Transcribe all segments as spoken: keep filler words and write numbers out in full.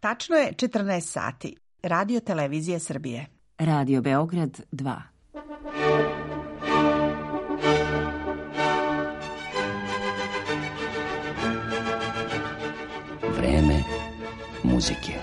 Tačno je četrnaest sati. Radio Televizija Srbije. Radio Beograd dva. Vreme muzike.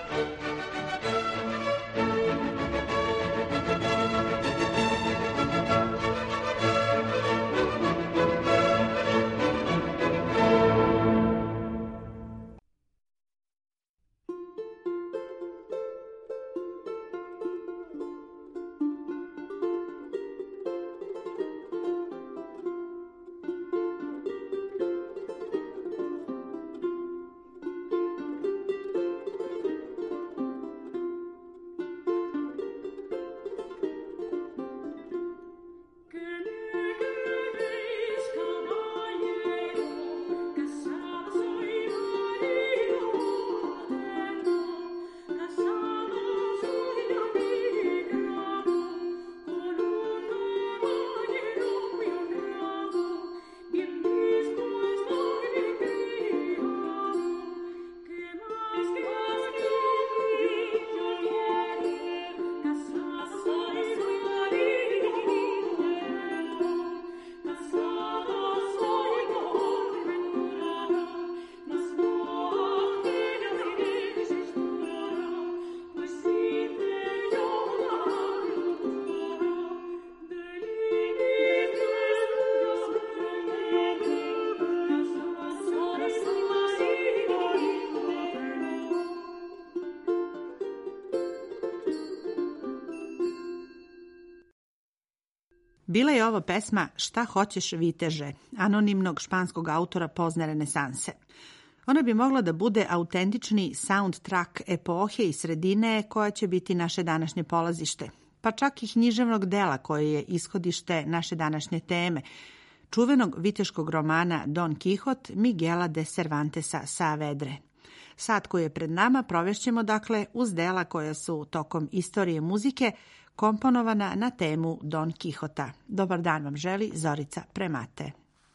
Bila je ovo pesma Šta hoćeš viteže, anonimnog španskog autora pozne renesanse. Ona bi mogla da bude autentični soundtrack epohe i sredine koja će biti naše današnje polazište, pa čak i književnog dela koje je ishodište naše današnje teme, čuvenog viteškog romana Don Quixote Miguela de Cervantesa Saavedre. Sat koji je pred nama provešćemo dakle uz dela koja su tokom istorije muzike komponovana na temu Don Quixota. Dobar dan vam želi Zorica Premate.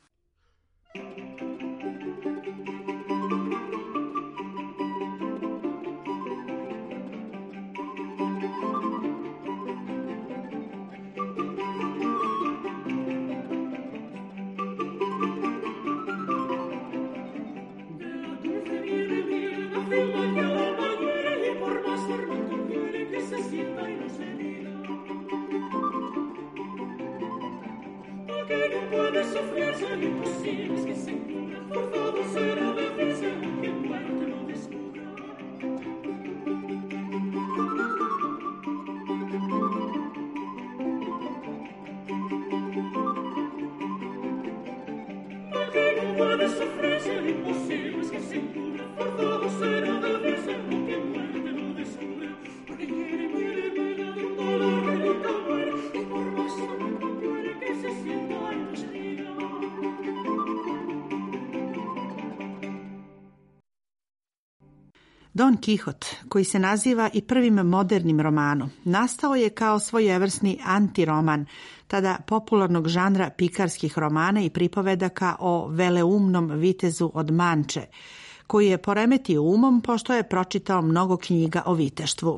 Don Quixote, koji se naziva i prvim modernim romanom, nastao je kao svojevrsni antiroman tada popularnog žanra pikarskih romana i pripovedaka o veleumnom vitezu od Manče, koji je poremetio umom pošto je pročitao mnogo knjiga o viteštvu.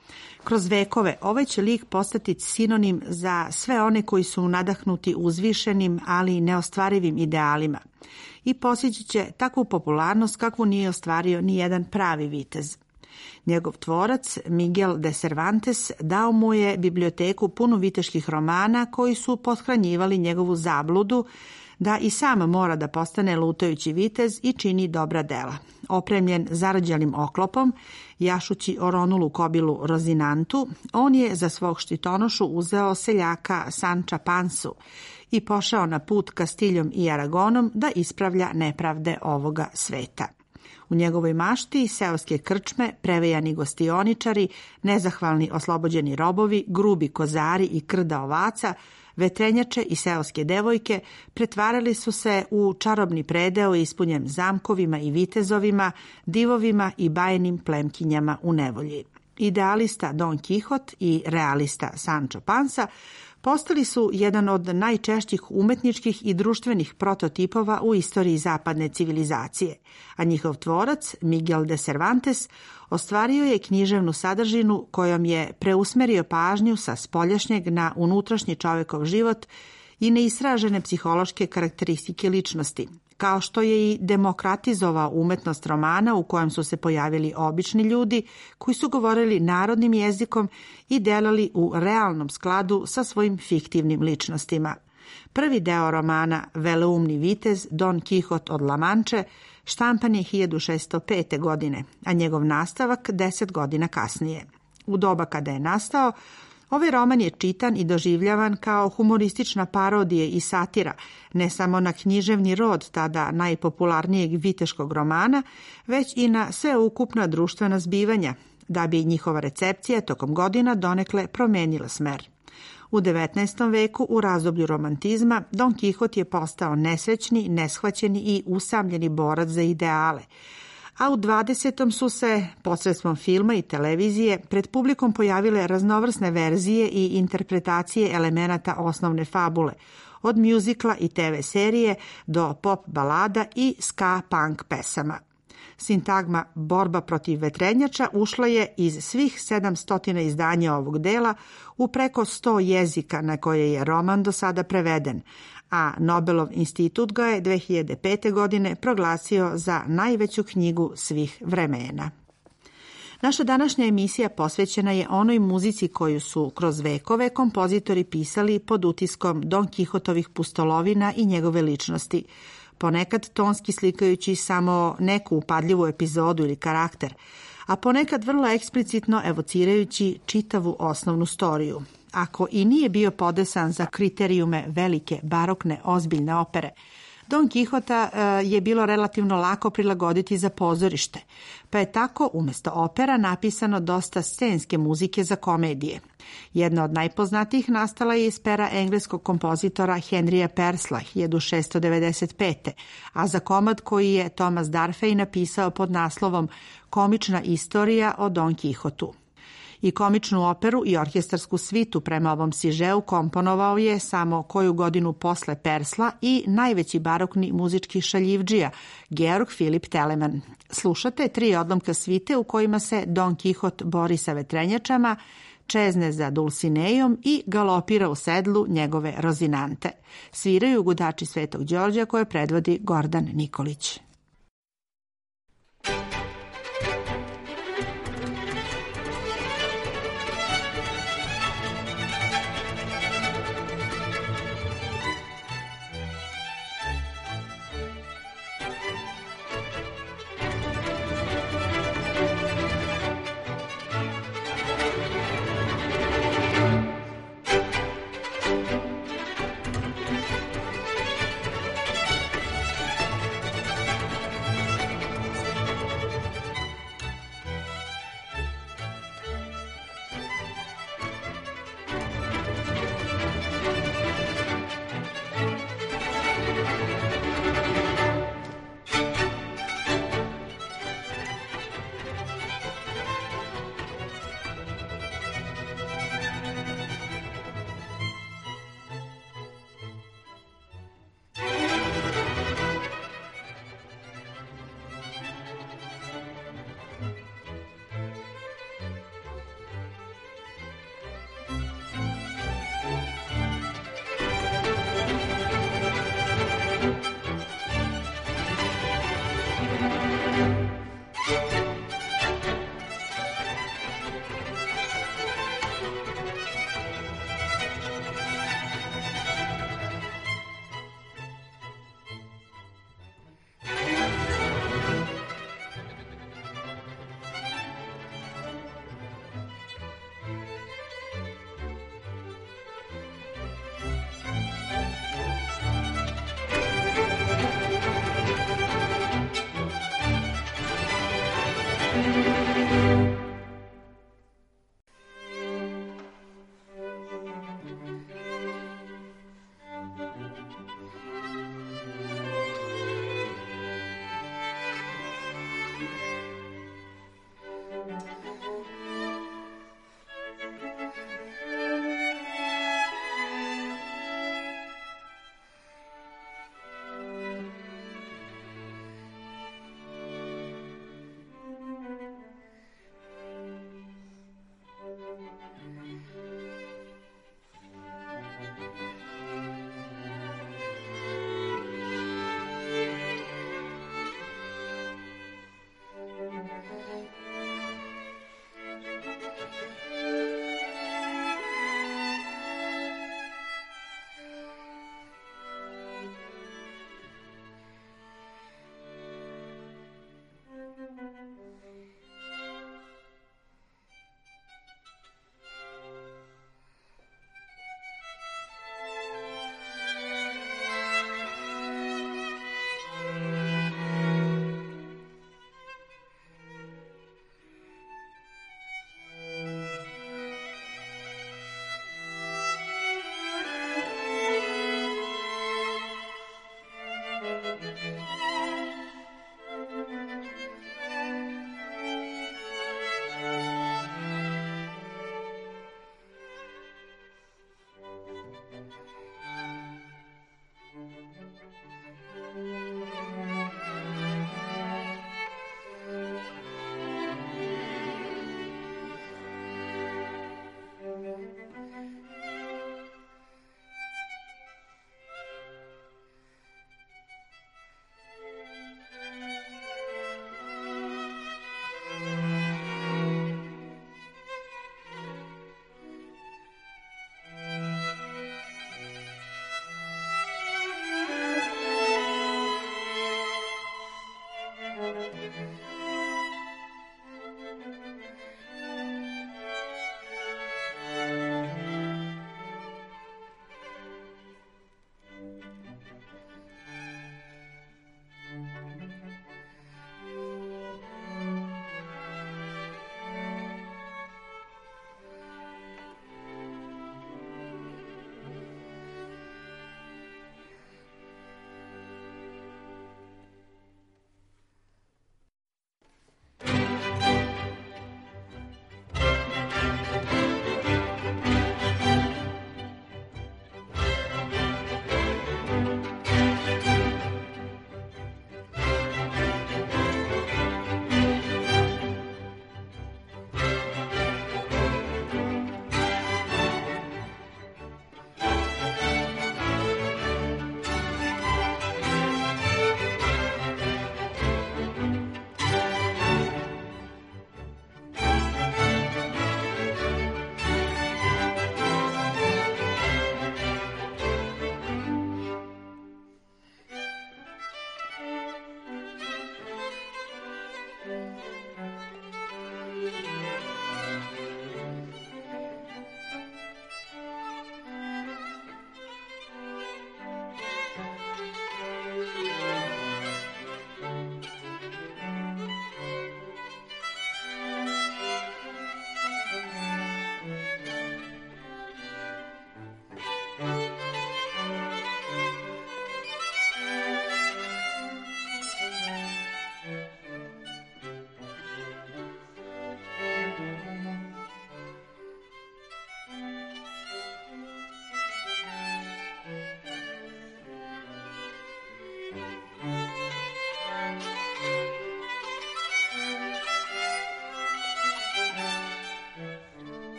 Kroz vekove ovaj će lik postati sinonim za sve one koji su nadahnuti uzvišenim, ali i neostvarivim idealima i postići će takvu popularnost kakvu nije ostvario ni jedan pravi vitez. Njegov tvorac, Miguel de Cervantes, dao mu je biblioteku punu viteških romana koji su pothranjivali njegovu zabludu da i sam mora da postane lutajući vitez i čini dobra dela. Opremljen zarađelim oklopom, jašući oronulu kobilu Rozinantu, on je za svog štitonošu uzeo seljaka Sanča Pansu i pošao na put Kastiljom i Aragonom da ispravlja nepravde ovoga sveta. U njegovoj mašti seoske krčme, prevejani gostioničari, nezahvalni oslobođeni robovi, grubi kozari i krda ovaca, vetrenjače i seoske devojke pretvarali su se u čarobni predeo ispunjen zamkovima i vitezovima, divovima i bajnim plemkinjama u nevolji. Idealista Don Quixote i realista Sancho Pansa Postali su jedan od najčešćih umetničkih i društvenih prototipova u istoriji zapadne civilizacije, a njihov tvorac, Miguel de Cervantes, ostvario je književnu sadržinu kojom je preusmerio pažnju sa spoljašnjeg na unutrašnji čovekov život i neistražene psihološke karakteristike ličnosti, kao što je i demokratizovao umetnost romana u kojem su se pojavili obični ljudi koji su govorili narodnim jezikom i delali u realnom skladu sa svojim fiktivnim ličnostima. Prvi deo romana Veleumni vitez Don Kihot od La Manče štampan je hiljadu šeststo pete. godine, a njegov nastavak deset godina kasnije. U doba kada je nastao, ovaj roman je čitan i doživljavan kao humoristična parodija i satira, ne samo na književni rod tada najpopularnijeg viteškog romana, već i na sveukupna društvena zbivanja, da bi njihova recepcija tokom godina donekle promenila smer. U devetnaestom veku, u razdoblju romantizma, Don Kihot je postao nesrećni, neshvaćeni i usamljeni borac za ideale, a u dvadesetom su se, posredstvom filma i televizije, pred publikom pojavile raznovrsne verzije i interpretacije elemenata osnovne fabule, od mjuzikla i te ve serije do pop balada i ska punk pesama. Sintagma borba protiv vetrenjača ušla je iz svih sedamsto izdanja ovog dela u preko sto jezika na koje je roman do sada preveden, a Nobelov institut ga je dve hiljade pete. godine proglasio za najveću knjigu svih vremena. Naša današnja emisija posvećena je onoj muzici koju su kroz vekove kompozitori pisali pod utiskom Don Kihotovih pustolovina i njegove ličnosti, ponekad tonski slikajući samo neku upadljivu epizodu ili karakter, a ponekad vrlo eksplicitno evocirajući čitavu osnovnu storiju. Ako i nije bio podesan za kriterijume velike, barokne, ozbiljne opere, Don Kihota je bilo relativno lako prilagoditi za pozorište, pa je tako umjesto opera napisano dosta scenske muzike za komedije. Jedna od najpoznatijih nastala je iz pera engleskog kompozitora Henrya Purcella hiljadu šeststo devedeset pete. a za komad koji je Thomas Darfey napisao pod naslovom Komična istorija o Don Kihotu. I komičnu operu i orkestarsku svitu prema ovom sižeu komponovao je samo koju godinu posle Purcella i najveći barokni muzički šaljivdžija, Georg Philipp Telemann. Slušate tri odlomka svite u kojima se Don Kihot bori sa vetrenjačama, čezne za Dulcinejom i galopira u sedlu njegove Rozinante. Sviraju gudači Svetog Đorđa koje predvodi Gordan Nikolić.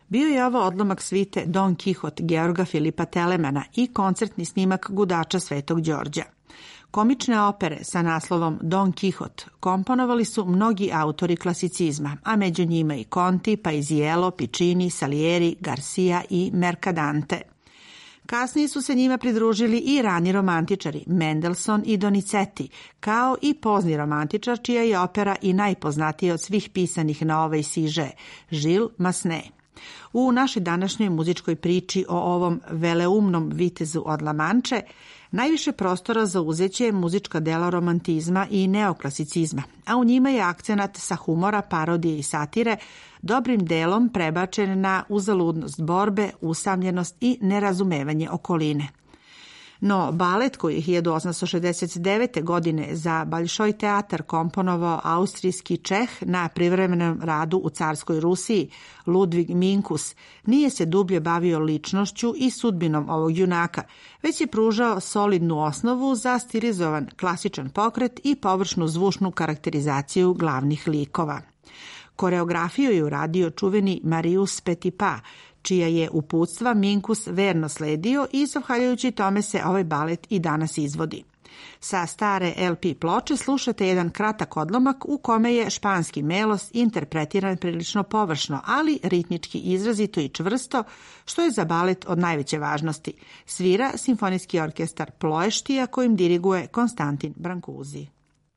Bio je ovo odlomak svite Don Kihot Georga Filipa Telemana i koncertni snimak Gudača Svetog Đorđa. Komične opere sa naslovom Don Kihot komponovali su mnogi autori klasicizma, a među njima i Conti, Paisiello, Piccini, Salieri, Garcia i Mercadante. Kasnije su se njima pridružili i rani romantičari Mendelssohn i Donizetti, kao i pozni romantičar čija je opera i najpoznatija od svih pisanih na ovaj siže, Gilles Massenet. U našoj današnjoj muzičkoj priči o ovom veleumnom vitezu od La Manče najviše prostora zauzeće muzička dela romantizma i neoklasicizma, a u njima je akcenat sa humora, parodije i satire dobrim delom prebačen na uzaludnost borbe, usamljenost i nerazumevanje okoline. No, balet koji je hiljadu osamsto šezdeset devete. godine za Bolšoj teatar komponovao austrijski Čeh na privremenom radu u carskoj Rusiji, Ludvig Minkus, nije se dublje bavio ličnošću i sudbinom ovog junaka, već je pružao solidnu osnovu za stilizovan klasičan pokret i površnu zvučnu karakterizaciju glavnih likova. Koreografiju je uradio čuveni Marius Petipa, čija je uputstva Minkus verno sledio i zahvaljujući tome se ovaj balet i danas izvodi. Sa stare el pe ploče slušate jedan kratak odlomak u kome je španski melos interpretiran prilično površno, ali ritmički izrazito i čvrsto, što je za balet od najveće važnosti. Svira Simfonijski orkestar Ploeštija kojim diriguje Konstantin Brancusi.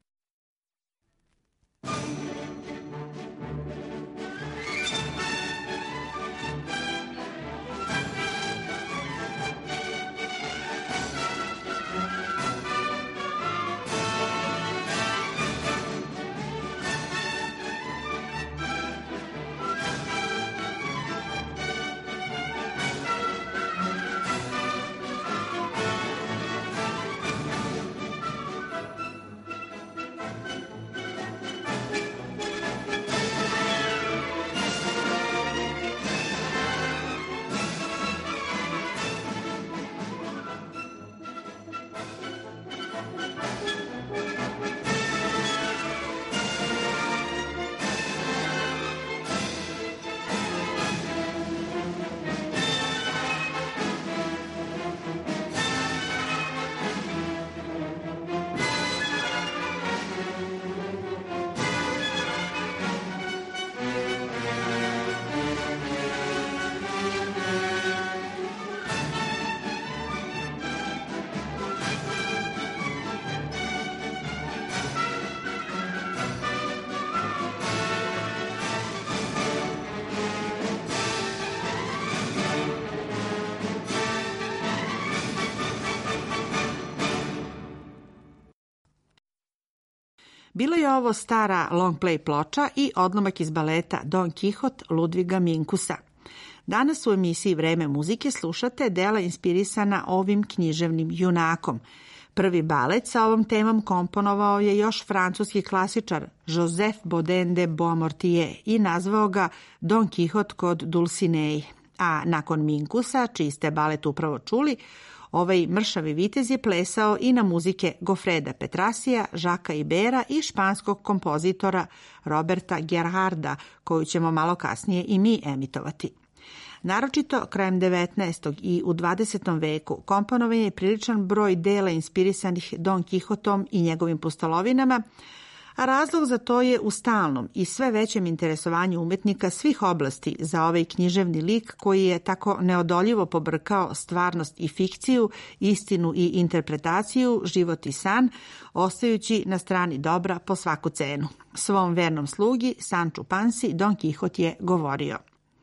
Bilo je ovo stara long play ploča i odlomak iz baleta Don Kihot Ludviga Minkusa. Danas u emisiji Vreme muzike slušate dela inspirisana ovim književnim junakom. Prvi balet sa ovom temom komponovao je još francuski klasičar Joseph Bodin de Beaumortier i nazvao ga Don Kihot kod Dulcinei. A nakon Minkusa, čiji ste balet upravo čuli, ovaj mršavi vitez je plesao i na muzike Gofreda Petrasija, Žaka Ibera i španskog kompozitora Roberta Gerharda, koju ćemo malo kasnije i mi emitovati. Naročito krajem devetnaestog i u dvadesetom veku komponovan je priličan broj dela inspirisanih Don Kihotom i njegovim pustolovinama, a razlog za to je u stalnom i sve većem interesovanju umetnika svih oblasti za ovaj književni lik koji je tako neodoljivo pobrkao stvarnost i fikciju, istinu i interpretaciju, život i san, ostajući na strani dobra po svaku cenu. Svom vernom slugi Sanču Pansi Don Kihot je govorio: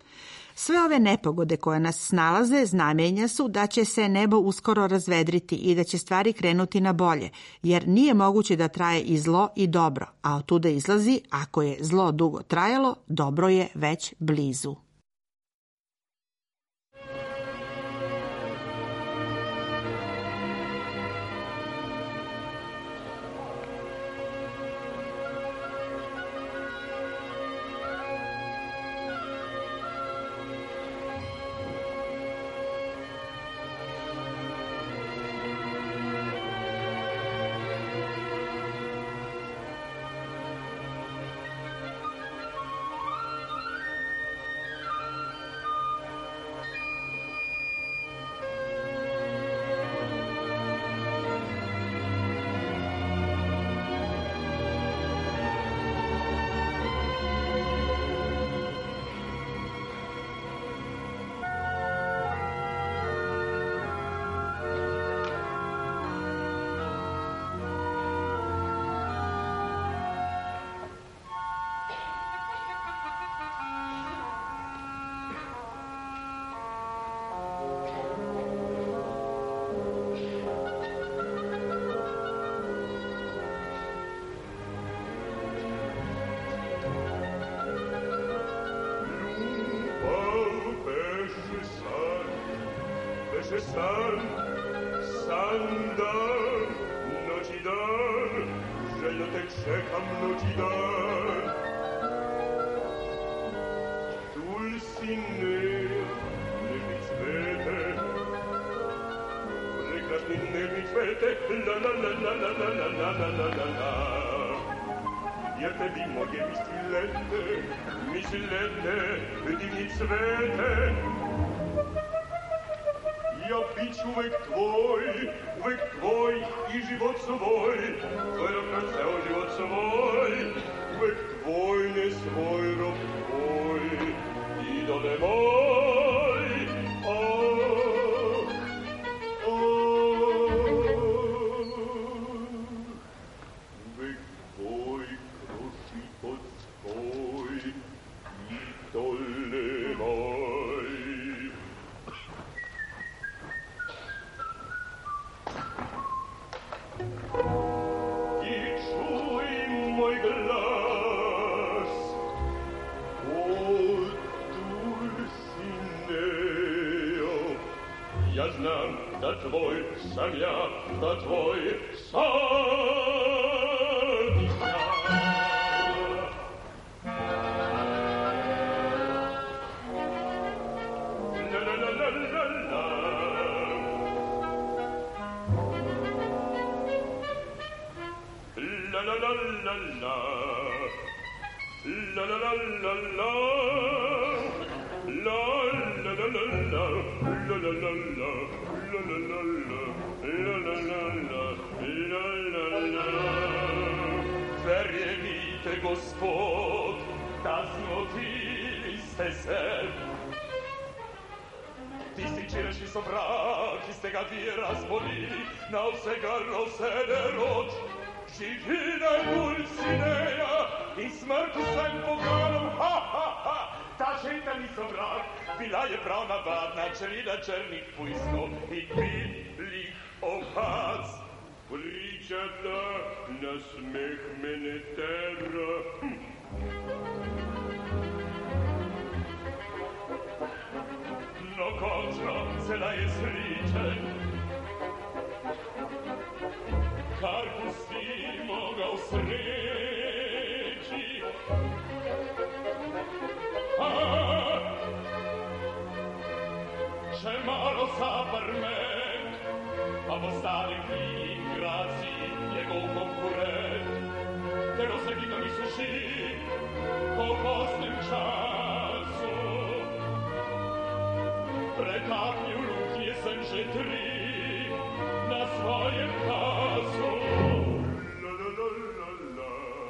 sve ove nepogode koje nas snalaze znamenja su da će se nebo uskoro razvedriti i da će stvari krenuti na bolje, jer nije moguće da traje i zlo i dobro, a otuda izlazi, ako je zlo dugo trajalo, dobro je već blizu. se san, san dan, noći dan, željno te čekam noći dan. Dulcinea, nežni cvete, prekrasni nežni cvete, la la la la la la la la la la la. Jer tebi moje misli lete, misli lete, divni cvete. Ja bit ću uvek tvoj, uvek tvoj i život svoj, tvoj rob na ceo život svoj, uvek tvoj, ne svoj rob tvoj, idole moj, oh, oh, uvek tvoj, kroši pod svoj, idole moj. Ja znam da tvoj sam ja, da tvoj sam ja. La la la la la la. La la la la la. La la la la la. La la la la la. La la la la, la la la la, la la la la, la la la. Verjemite, Gospod, da zmotili ste se. Tisti včerajšnji sovrak, ki ste ga vi razbolili, na vsega rosede roč. Živine Dulcinea in smrt vsem poganom, ha, ha, ha. Ta žena ni sovrak, bila je prav navadna, črnila črnih pujskov in biblih ovac. Pričata na smeh mene tera. Hm. No končno cela je sličen, kar pustimo ga v sreči. Še malo zaprmen, pa postane v igraci njegov konkurent. Telo se gito mi suši po postnem času. Pretaknil luknje sem že tri na svojem pasu. La la la la la,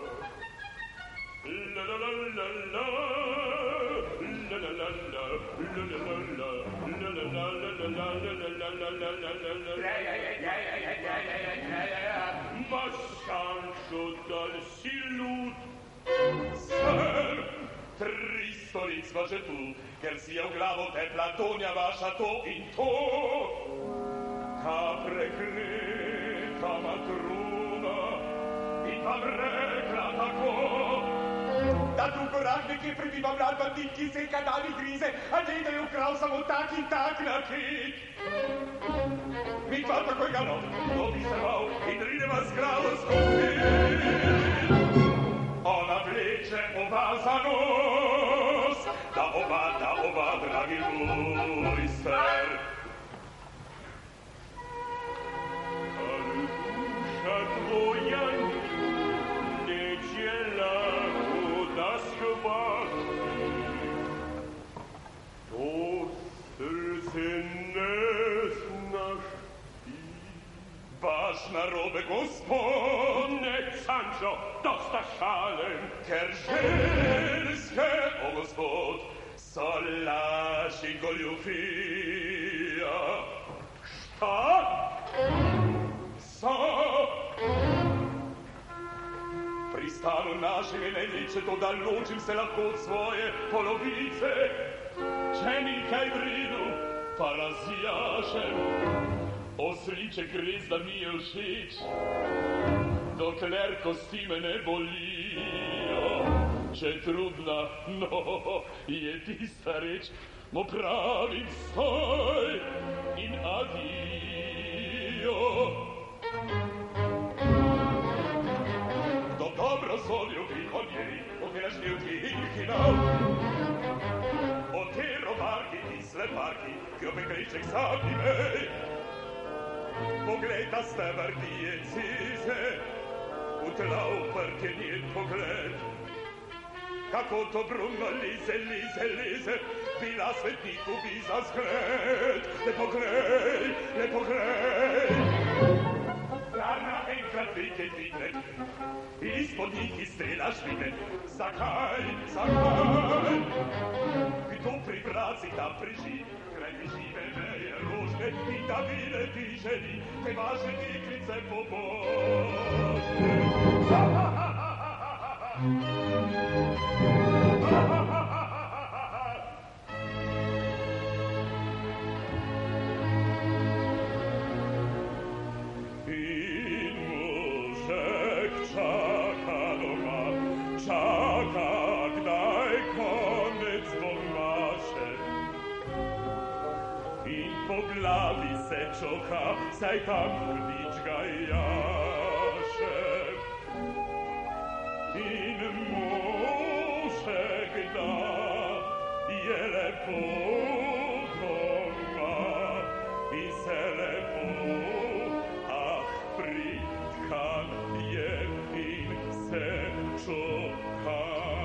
la la la la la. La la la la, la la la la, la la la la la la la la la la la. Ja ja ja ja ja ja ja ja ja. Ma Sancho dal silut. Ser, tristo lic vaše tu, ker si je v glavo tepla Donja vaša to in to. Ka prekreta matruna in vam rekla tako, da tu korak nekje prebiva mlad bandit, ki se kanali grize, a ne da je ukral samo tak in tak nakit. Mi pa takoj galop, dobi se val in rineva z glavo skupin. Ona vleče oba za nos, da oba, da oba, dragi mojster. Ali duša tvoja neće lako da shvati, to srce ne znaš ti. Baš narobe, Gospod. Ne, Sancho, dosta šalen. Ker ženske, o Gospod, so laž in goljufija. Šta? So? Pri stanu našem je največje to, da ločim se lahko od svoje polovice. Če ni kaj vridu, pa razjašem. Osliček res, da mi je všeč, dokler kosti me ne bolijo. Če trudna, no, je tista reč, mo pravim stoj in adio. Kdo dobro zoljubi od njej, pogrešnji u tihinal, od te romarki i sleparki, ki opet kriček sami mej, poglej ta stevar tije cize, u tla uprke njen pogled, kako to Bruno lize, lize, lize, bila svetniku bi za zgled. Ne poglej, ne poglej. Rana enkrat vike dvigne, ispod njih izstrela švine. Zakaj, zakaj? Kdo pri braci tam preživi, kraj žive meje ružne, i da vile ti želi, te vaše diklice pobožne. Ha, ha, ha, ha, ha, ha, ha. Glavi se čoka, saj tam kurdič ga jaše. In mošek da je lepo doma i se lepo, ah, pritkan je in se čoka.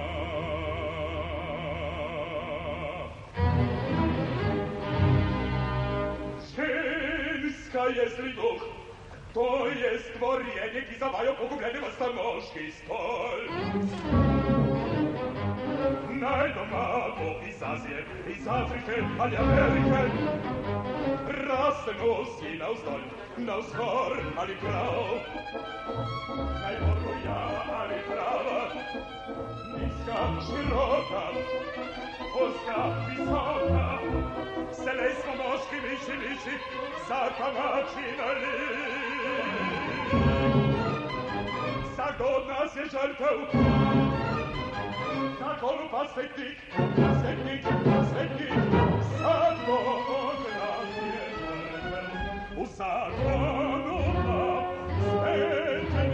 Jesli duh, to je stvorenje, ki zavajo pogubljene v stamoški stol. Naj doma bo iz Azije, iz Afrike ali Amerike, raste nosi navzdolj, navzgor ali prav. Naj bo roja ali prava, nizka, široka, ozka, visoka, selejsko moški liči, liči, vsaka načinali. Vsakdo od nas je žrtev, kakolu pa svetnik, svetnik, svetnik, vsakdo od nas je žrtev, vsakdo pa svetnik.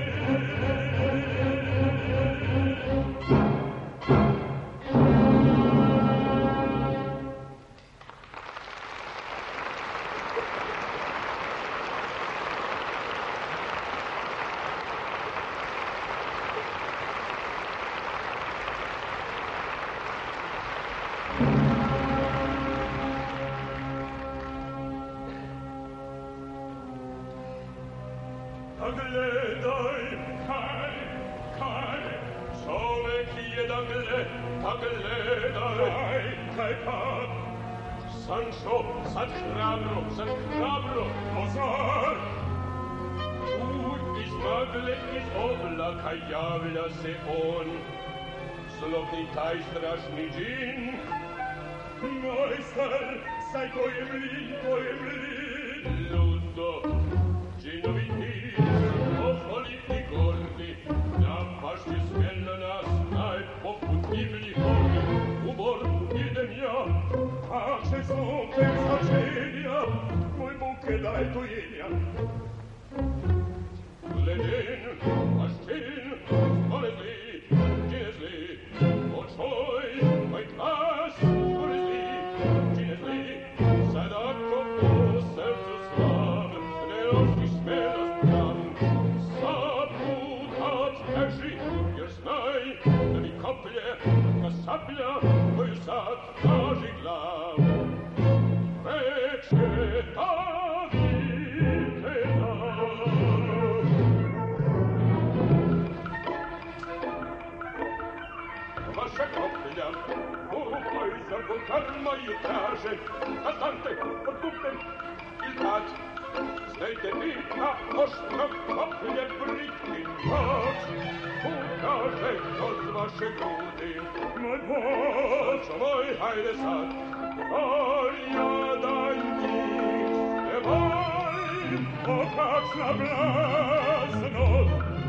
Sancho, sad hrabro, sad hrabro, pozor! Tu iz magle, iz oblaka javlja se on, zlobni taj strašni džin. Mojster, saj to je mlin, to je mlin. Ludo, džinovi ti, oholiti gordi, napašti smjela nas, naj poput divlji hordi. U borbu idem ja, a če zopet začenja, moj buke daj dojenja. Leden, maščin, skore zli, čine zli, očoj, moj glas, skore zli, čine zli, sadako po srcu slav, neroški smelost nam, saputat teži, jer znaj, da mi koplje, ka saplja, koju sad traži glav. Reče ta vidite nas. Vaša koplja, uvoj za gonkarma ju traže, a stante, odkupte, ilkat. Znajte vi na oštro koplje britki noć, ukaže kroz vaše grudi. Moj Bož, moj, hajde sad, oj, jadaj njih, ne volim, pokac na blasnost.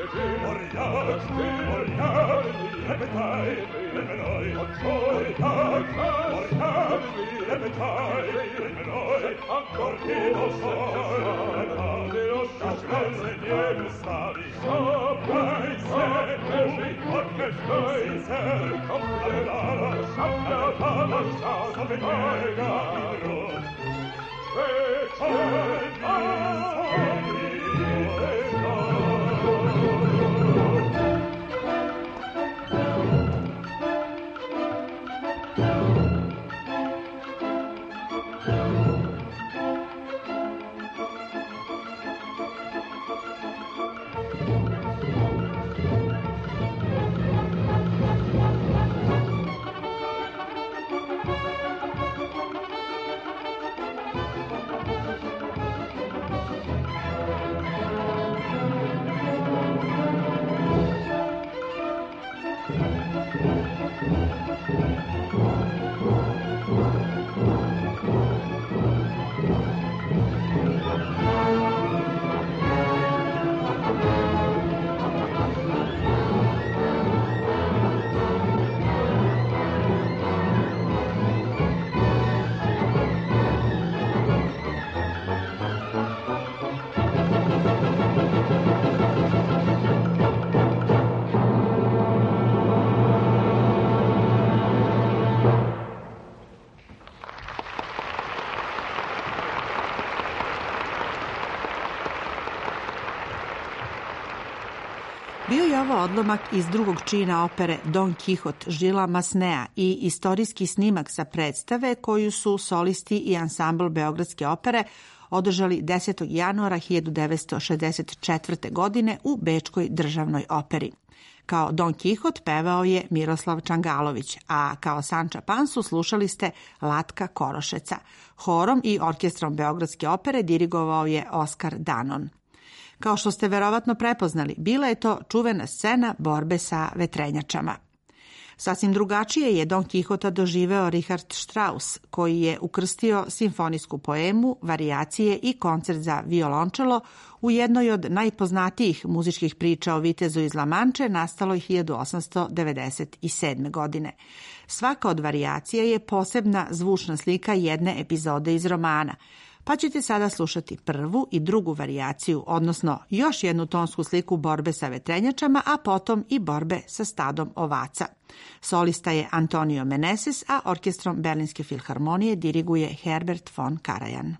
Bio je ovo odlomak iz drugog čina opere Don Quixote Žila Masnea i istorijski snimak sa predstave koju su solisti i ansambl Beogradske opere održali desetog januara hiljadu devetsto šezdeset četvrte. godine u Bečkoj državnoj operi. Kao Don Quixote pevao je Miroslav Čangalović, a kao Sanča Pansu slušali ste Latka Korošeca. Horom i orkestrom Beogradske opere dirigovao je Oskar Danon. Kao što ste verovatno prepoznali, bila je to čuvena scena borbe sa vetrenjačama. Sasvim drugačije je Don Quixota doživeo Richard Strauss, koji je ukrstio simfonijsku poemu, varijacije i koncert za violončelo u jednoj od najpoznatijih muzičkih priča o vitezu iz La Manče nastaloj hiljadu osamsto devedeset sedme. godine. Svaka od varijacija je posebna zvučna slika jedne epizode iz romana, pa ćete sada slušati prvu i drugu varijaciju, odnosno još jednu tonsku sliku borbe sa vetrenjačama, a potom i borbe sa stadom ovaca. Solista je Antonio Meneses, a orkestrom Berlinske filharmonije diriguje Herbert von Karajan.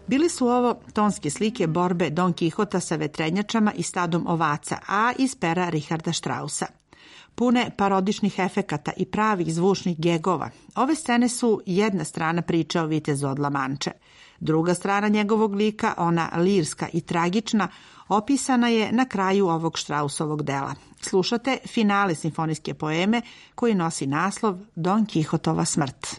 Bili su ovo tonske slike borbe Don Kihota sa vetrenjačama i stadom ovaca, a iz pera Richarda Straussa. Pune parodičnih efekata i pravih zvučnih gegova, ove scene su jedna strana priče o vitezu od Lamanče. Druga strana njegovog lika, ona lirska i tragična, opisana je na kraju ovog Straussovog dela. Slušate finale simfonijske poeme koji nosi naslov Don Kihotova smrt.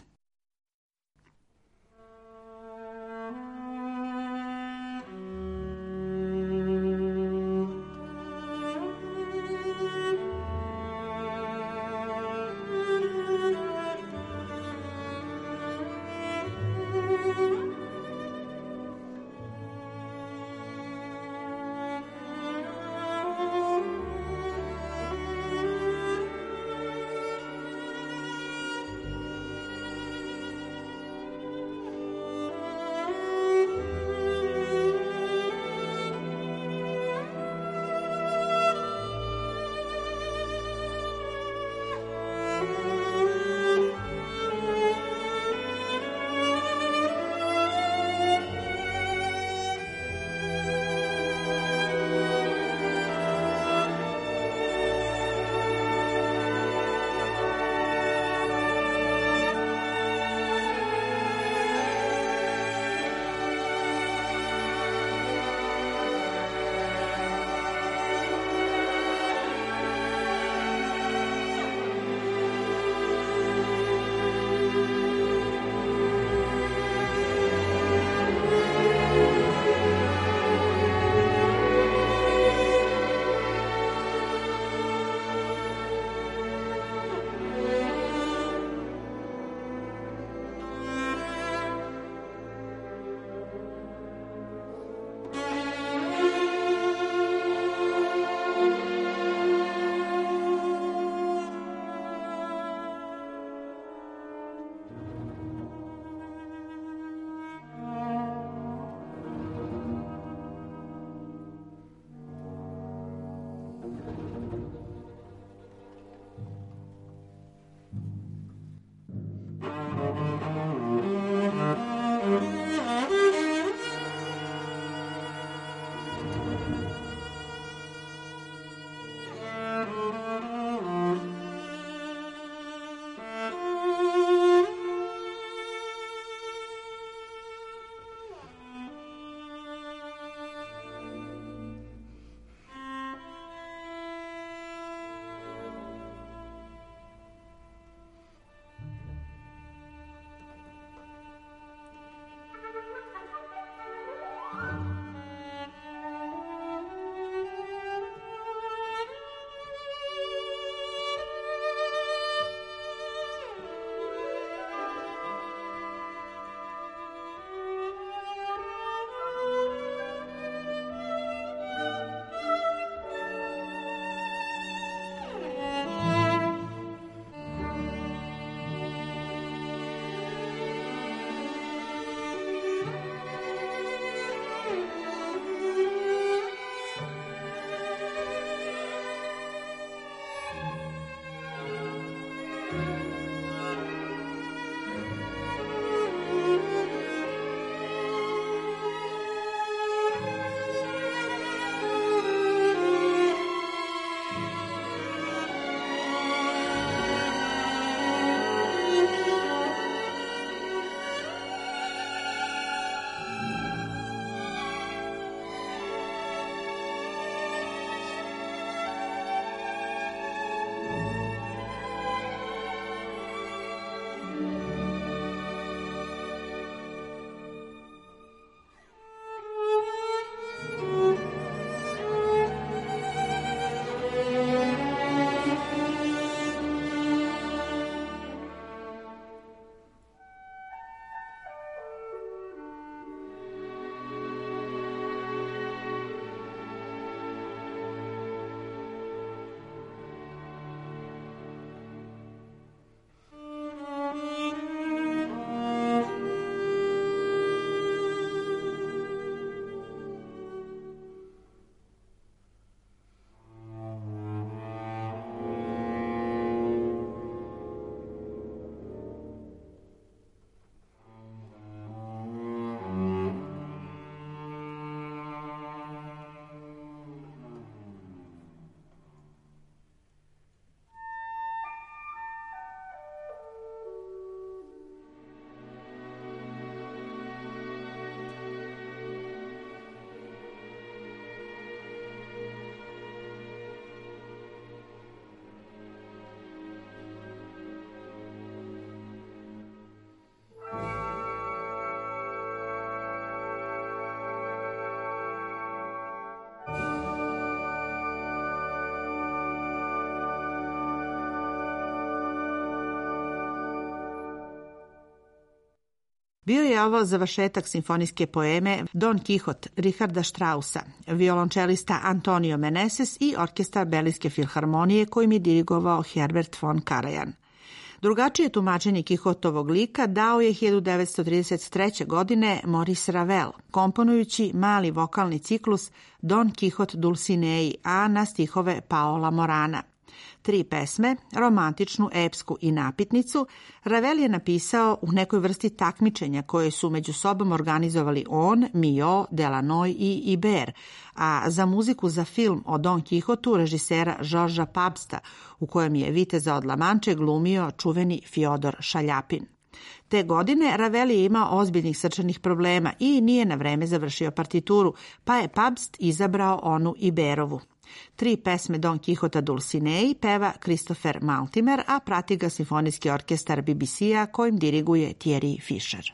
Bio je ovo završetak simfonijske poeme Don Kihot Richarda Straussa, violončelista Antonio Meneses i orkestar Berlinske filharmonije kojim je dirigovao Herbert von Karajan. Drugačije tumačenje Kihotovog lika dao je hiljadu devetsto trideset treće. godine Maurice Ravel, komponujući mali vokalni ciklus Don Kihot Dulcinei, a na stihove Paola Morana. Tri pesme, romantičnu, epsku i napitnicu, Ravel je napisao u nekoj vrsti takmičenja koje su među sobom organizovali on, Milhaud, Delanoy i Ibert, a za muziku za film o Don Kihotu režisera Georgesa Pabsta, u kojem je viteza od La Manče glumio čuveni Fjodor Šaljapin. Te godine Ravel je imao ozbiljnih srčanih problema i nije na vreme završio partituru, pa je Pabst izabrao onu Iberovu. Tri pesme Don Kihota Dulcinei peva Christopher Maltimer, a prati ga simfonijski orkestar B B C-a kojim diriguje Thierry Fischer.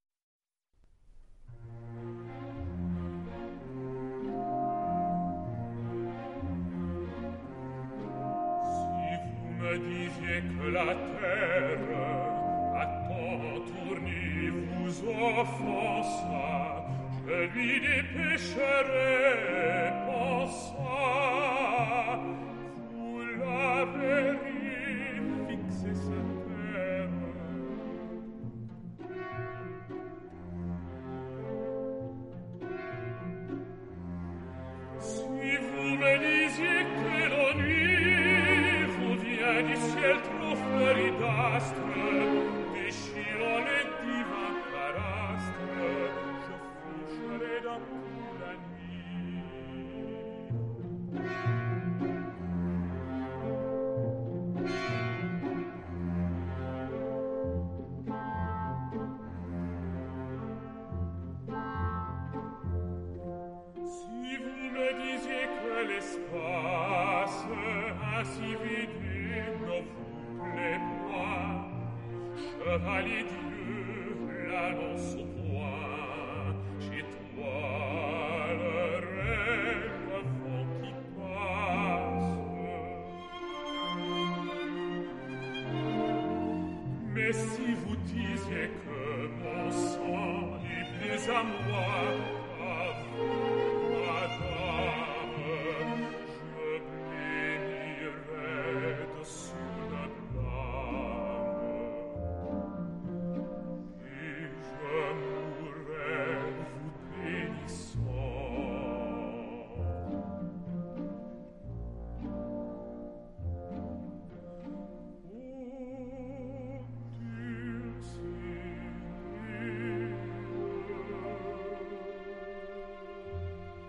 Je lui dépêcherai pour ça. Vous l'avez fixé sa terre. Si vous me disiez que l'ennui vous vient du ciel trop fleuri d'astres, déchirant les divins parastres, dans la nuit. Si vous me disiez que l'espace ainsi vide ne vous plaît point, chevalier Dieu, la lance au poing, chez toi le rêve vent qui passe. Mais si vous disiez que mon sang est plus à moi qu'à vous, madame, je bénirais dessus le blâme. Et je mourrais vous bénissant. Oh, Dulcinea.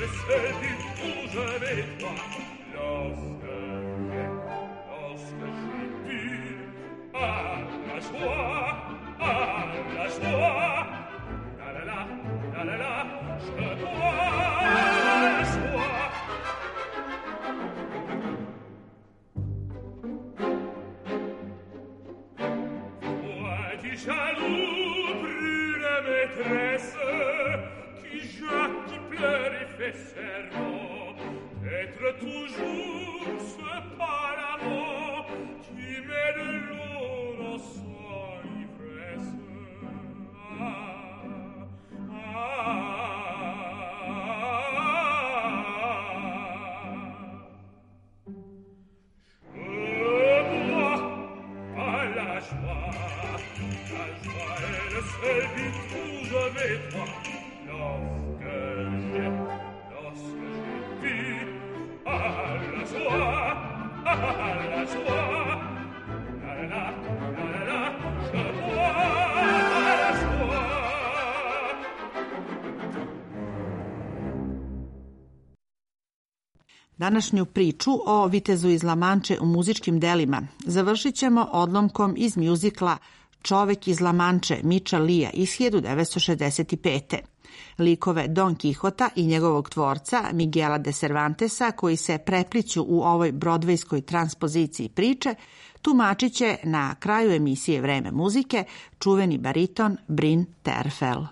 le seul but où je vais toi. Lorsque j'ai, lorsque j'ai pu, ah, la joie, ah, la joie, la la la, la la la, je vois la joie. Moi du jaloux brûle maîtresse, qui jacque, qui pleure et fait serment, être toujours ce paravent qui met de l'eau dans son ivresse. Ah, ah, je bois à la joie, la joie est le seul but où je vais toi. Lorsque j'ai, lorsque j'ai pu, ah, la joie, ah, la joie, la la la, la la la, je bois la joie. Današnju priču o vitezu iz La Manče u muzičkim delima završit ćemo odlomkom iz mjuzikla Čovek iz La Manče Micha Leea iz hiljadu devetsto šezdeset pete. Likove Don Kihota i njegovog tvorca Miguela de Cervantesa, koji se prepliću u ovoj brodvejskoj transpoziciji priče, tumačit će na kraju emisije Vreme muzike čuveni bariton Bryn Terfel.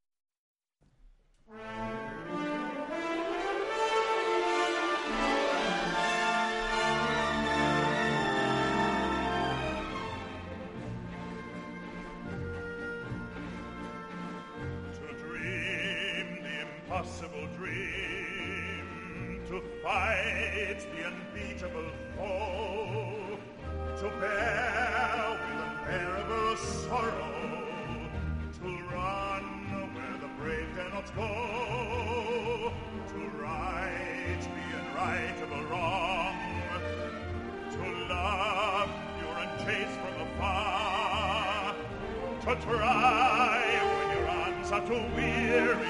Impossible dream, to fight the unbeatable foe, to bear with unbearable sorrow, to run where the brave dare not go, to right the unrightable wrong, to love pure and chaste from afar, to try when your arms are too weary,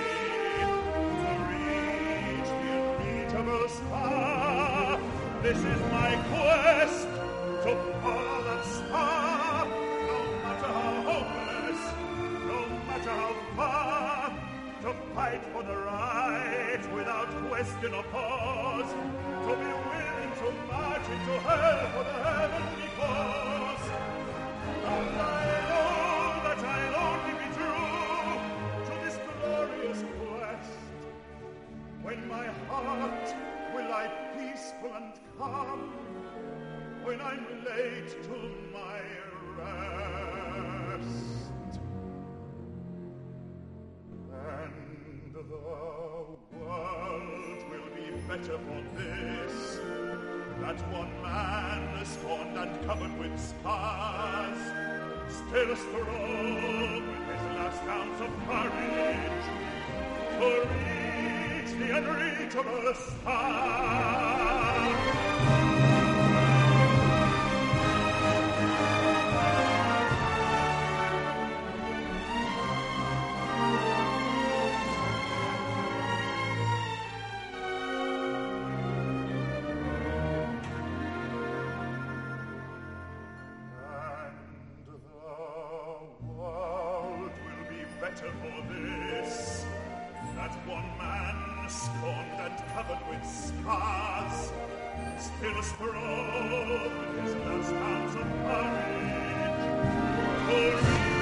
star. This is my quest, to follow that star, no matter how hopeless, no matter how far, to fight for the right without question or pause, to be willing to march into hell for the heavenly cause. And I know that I'll only be true to this glorious quest when my heart will lie peaceful and calm, when I'm late to my rest. And the world will be better for this, that one man scorned and covered with scars, still strove with his last ounce of courage to reach the unreachable star. Better for this, that one man scorned and covered with scars, still strove with his last ounce of courage to reach